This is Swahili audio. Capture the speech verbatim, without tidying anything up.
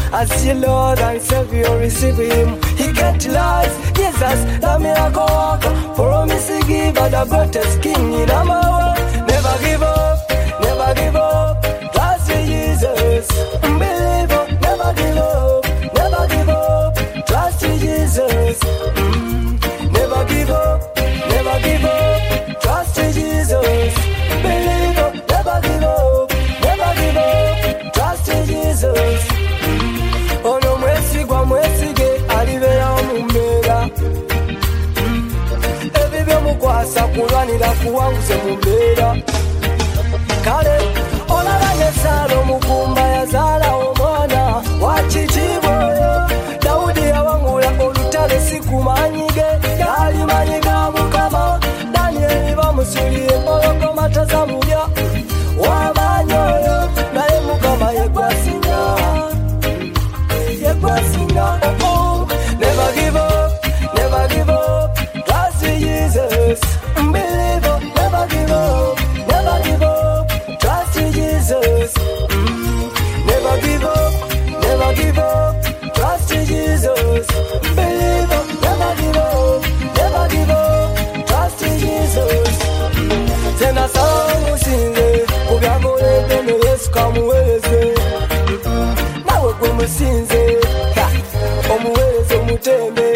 As your Lord and Savior, receive him. He can't lie. Jesus, the miracle worker, promise to give her the greatest king in our world. Never give up, never give up. Trust in Jesus, believe up. Never give up, never give up. Trust in Jesus. Mm. Never give up, never give up. Trust in Jesus, believe up. Never give up, never give up. Trust in Jesus. Mm. Oh no, mercy, go mercy, get alivera mumbera. Ebibyo mukwasa kulwanira kuwanguze mumbera. Kale olaba Yesalo mukumba yazala omwana wakitibwa. Daudi yawangula olutale sikumanyige yali manyiga Mukama. Danieli bamusuliye empologoma tazamulya wabanyoyo naye Mukama yegwasinga yegwasinga. Oh, oh. Never give up, never give up. Trust in Jesus, believe up. Never give up, never give up. Trust in Jesus. Mm. Never give up, never give up. Trust in Jesus, believe up. Never give up, never give up. Trust in Jesus. Tena sawa musinze kubyagole pene Yesu kamuweze. Nawe gwe musinze omuweze omutembe.